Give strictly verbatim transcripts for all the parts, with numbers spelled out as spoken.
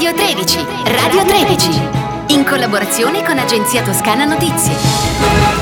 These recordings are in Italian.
Radio tredici, Radio tredici, in collaborazione con Agenzia Toscana Notizie.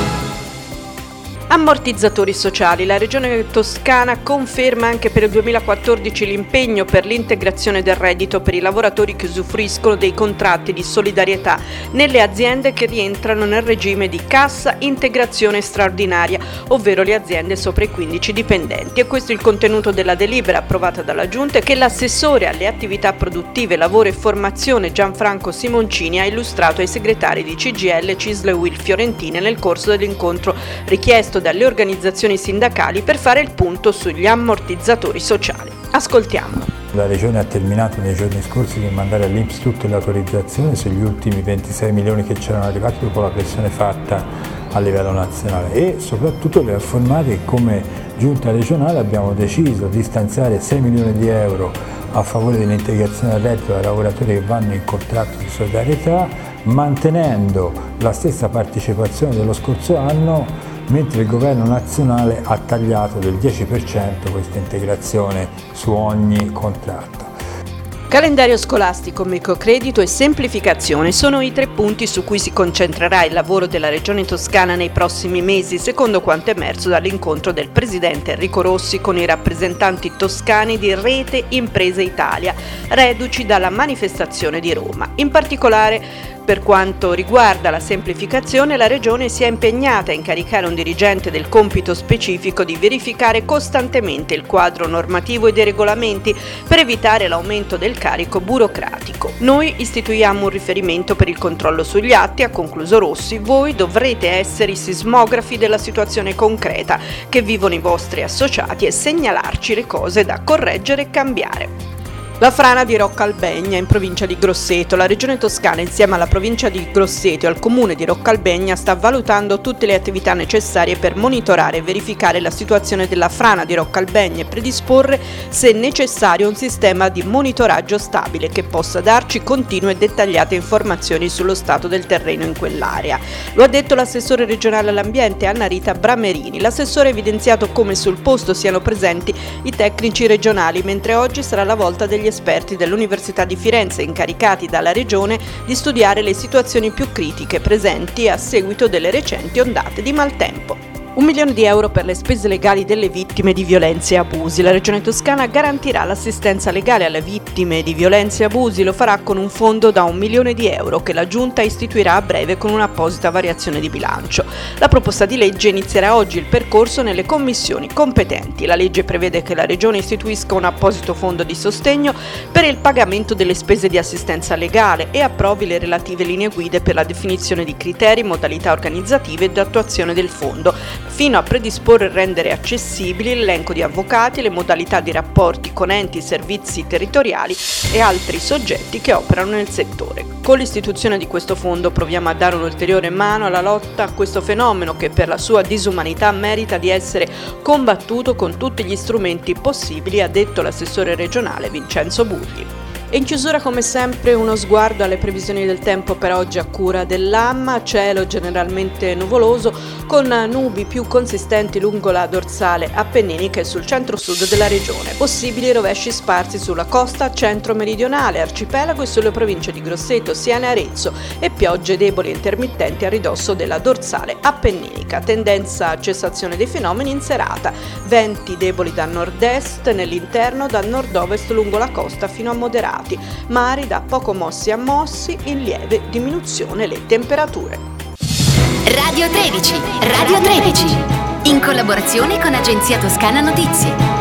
Ammortizzatori sociali. La Regione Toscana conferma anche per il duemilaquattordici l'impegno per l'integrazione del reddito per i lavoratori che usufruiscono dei contratti di solidarietà nelle aziende che rientrano nel regime di cassa integrazione straordinaria, ovvero le aziende sopra i quindici dipendenti. E questo è il contenuto della delibera approvata dalla Giunta che l'assessore alle attività produttive, lavoro e formazione Gianfranco Simoncini ha illustrato ai segretari di C G I L, C I S L e U I L Fiorentine nel corso dell'incontro richiesto dalle organizzazioni sindacali per fare il punto sugli ammortizzatori sociali. Ascoltiamolo. La Regione ha terminato nei giorni scorsi di mandare all'I N P S tutte le autorizzazioni sugli ultimi ventisei milioni che c'erano arrivati dopo la pressione fatta a livello nazionale e soprattutto le ha informati che come Giunta regionale abbiamo deciso di stanziare sei milioni di euro a favore dell'integrazione del reddito dei lavoratori che vanno in contratto di solidarietà, mantenendo la stessa partecipazione dello scorso anno, mentre il governo nazionale ha tagliato del dieci per cento questa integrazione su ogni contratto. Calendario scolastico, microcredito e semplificazione sono i tre punti su cui si concentrerà il lavoro della Regione Toscana nei prossimi mesi, secondo quanto emerso dall'incontro del Presidente Enrico Rossi con i rappresentanti toscani di Rete Imprese Italia, reduci dalla manifestazione di Roma. In particolare, per quanto riguarda la semplificazione, la Regione si è impegnata a incaricare un dirigente del compito specifico di verificare costantemente il quadro normativo e dei regolamenti per evitare l'aumento del carico burocratico. Noi istituiamo un riferimento per il controllo sugli atti, ha concluso Rossi. Voi dovrete essere i sismografi della situazione concreta che vivono i vostri associati e segnalarci le cose da correggere e cambiare. La frana di Roccalbegna in provincia di Grosseto. La Regione Toscana insieme alla provincia di Grosseto e al comune di Roccalbegna sta valutando tutte le attività necessarie per monitorare e verificare la situazione della frana di Roccalbegna e predisporre, se necessario, un sistema di monitoraggio stabile che possa darci continue e dettagliate informazioni sullo stato del terreno in quell'area. Lo ha detto l'assessore regionale all'ambiente Anna Rita Bramerini. L'assessore ha evidenziato come sul posto siano presenti i tecnici regionali, mentre oggi sarà la volta degli esperti dell'Università di Firenze incaricati dalla Regione di studiare le situazioni più critiche presenti a seguito delle recenti ondate di maltempo. Un milione di euro per le spese legali delle vittime di violenze e abusi. La Regione Toscana garantirà l'assistenza legale alle vittime di violenze e abusi. Lo farà con un fondo da un milione di euro che la Giunta istituirà a breve con un'apposita variazione di bilancio. La proposta di legge inizierà oggi il percorso nelle commissioni competenti. La legge prevede che la Regione istituisca un apposito fondo di sostegno per il pagamento delle spese di assistenza legale e approvi le relative linee guide per la definizione di criteri, modalità organizzative ed attuazione del fondo, fino a predisporre e rendere accessibili l'elenco di avvocati, le modalità di rapporti con enti, servizi territoriali e altri soggetti che operano nel settore. Con l'istituzione di questo fondo proviamo a dare un'ulteriore mano alla lotta a questo fenomeno che per la sua disumanità merita di essere combattuto con tutti gli strumenti possibili, ha detto l'assessore regionale Vincenzo Burghi. E in chiusura, come sempre, uno sguardo alle previsioni del tempo per oggi a cura dell'A M A. Cielo generalmente nuvoloso con nubi più consistenti lungo la dorsale appenninica e sul centro-sud della regione. Possibili rovesci sparsi sulla costa centro-meridionale, arcipelago e sulle province di Grosseto, Siena e Arezzo e piogge deboli e intermittenti a ridosso della dorsale appenninica. Tendenza a cessazione dei fenomeni in serata. Venti deboli da nord-est, nell'interno da nord-ovest lungo la costa fino a moderati. Mari da poco mossi a mossi, in lieve diminuzione le temperature. Radio tredici, Radio tredici, in collaborazione con Agenzia Toscana Notizie.